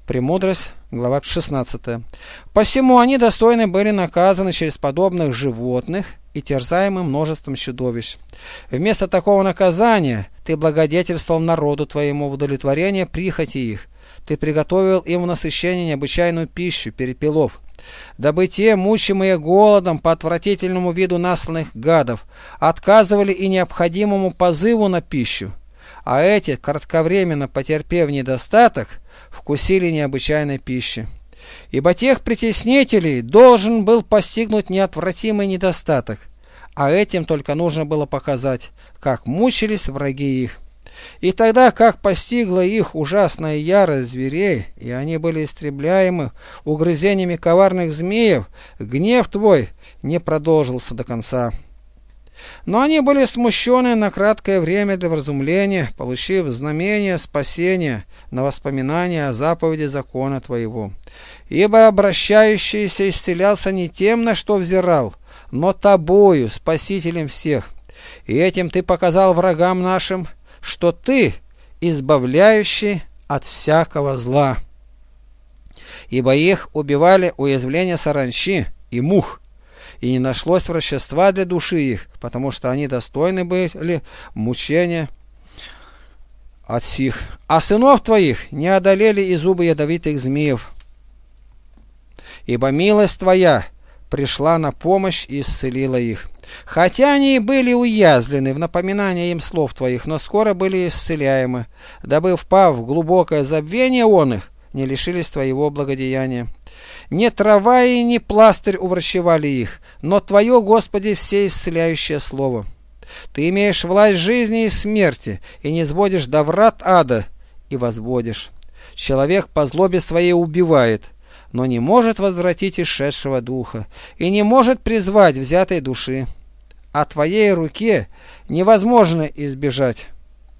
Премудрость, глава 16. Посему они достойны были наказаны через подобных животных и терзаемы множеством чудовищ. Вместо такого наказания ты благодетельствовал народу твоему в удовлетворение прихоти их. Ты приготовил им в насыщение необычайную пищу, перепелов, дабы те, мучимые голодом по отвратительному виду насланных гадов, отказывали и необходимому позыву на пищу, а эти, кратковременно потерпев недостаток, вкусили необычайной пищи. Ибо тех притеснителей должен был постигнуть неотвратимый недостаток, а этим только нужно было показать, как мучились враги их. И тогда, как постигла их ужасная ярость зверей, и они были истребляемы угрызениями коварных змеев, гнев твой не продолжился до конца. Но они были смущены на краткое время для вразумления, получив знамение спасения на воспоминание о заповеди закона твоего. Ибо обращающийся исцелялся не тем, на что взирал, но тобою, спасителем всех. И этим ты показал врагам нашим, что ты избавляющий от всякого зла. Ибо их убивали уязвления саранчи и мух, и не нашлось врачества для души их, потому что они достойны были мучения от сих. А сынов твоих не одолели и зубы ядовитых змеев. Ибо милость твоя пришла на помощь и исцелила их. Хотя они и были уязвлены в напоминание им слов твоих, но скоро были исцеляемы, дабы, впав в глубокое забвение он их, не лишились твоего благодеяния. Не трава и не пластырь уврачевали их, но твое, Господи, всеисцеляющее слово. Ты имеешь власть жизни и смерти, и не сводишь до врат ада, и возводишь. Человек по злобе своей убивает, но не может возвратить исшедшего духа, и не может призвать взятой души. А твоей руке невозможно избежать.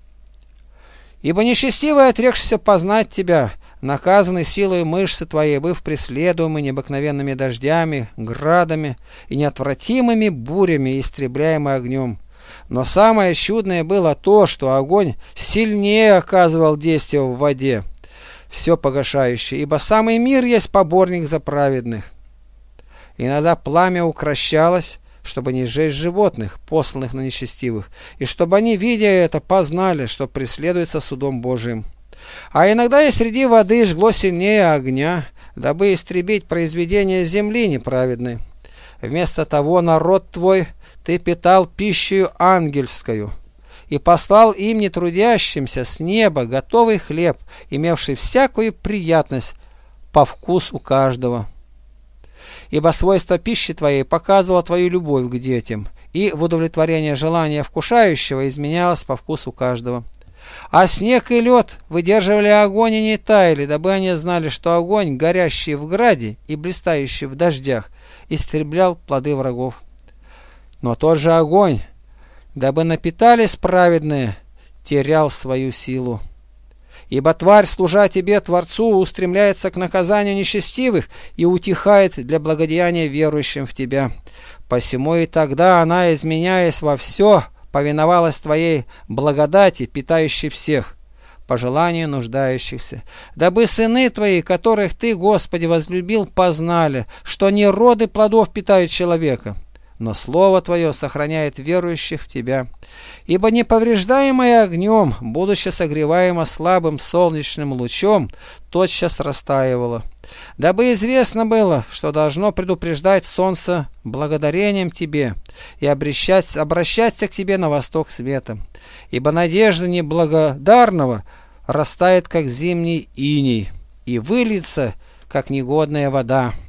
Ибо нечестивый, отрекшийся познать тебя, наказанный силой мышцы твоей, быв преследуемый необыкновенными дождями, градами и неотвратимыми бурями, истребляемый огнем. Но самое чудное было то, что огонь сильнее оказывал действие в воде, все погашающее, ибо самый мир есть поборник за праведных. Иногда пламя укрощалось, чтобы не сжечь животных, посланных на нечестивых, и чтобы они, видя это, познали, что преследуется судом Божиим. А иногда и среди воды жгло сильнее огня, дабы истребить произведение земли неправедной. Вместо того народ твой ты питал пищею ангельскую, и послал им нетрудящимся с неба готовый хлеб, имевший всякую приятность по вкусу каждого. Ибо свойство пищи твоей показывало твою любовь к детям, и в удовлетворение желания вкушающего изменялось по вкусу каждого. А снег и лед выдерживали огонь и не таяли, дабы они знали, что огонь, горящий в граде и блистающий в дождях, истреблял плоды врагов. Но тот же огонь, дабы напитались праведные, терял свою силу. Ибо тварь, служа тебе, Творцу, устремляется к наказанию нечестивых и утихает для благодеяния верующим в тебя. Посему и тогда она, изменяясь во все, повиновалась твоей благодати, питающей всех, по желанию нуждающихся, дабы сыны твои, которых ты, Господи, возлюбил, познали, что не роды плодов питают человека, но Слово Твое сохраняет верующих в Тебя. Ибо неповреждаемое огнем, будучи согреваемо слабым солнечным лучом, тотчас растаивало. Дабы известно было, что должно предупреждать солнце благодарением Тебе и обращаться к Тебе на восток света. Ибо надежда неблагодарного растает, как зимний иней, и выльется, как негодная вода.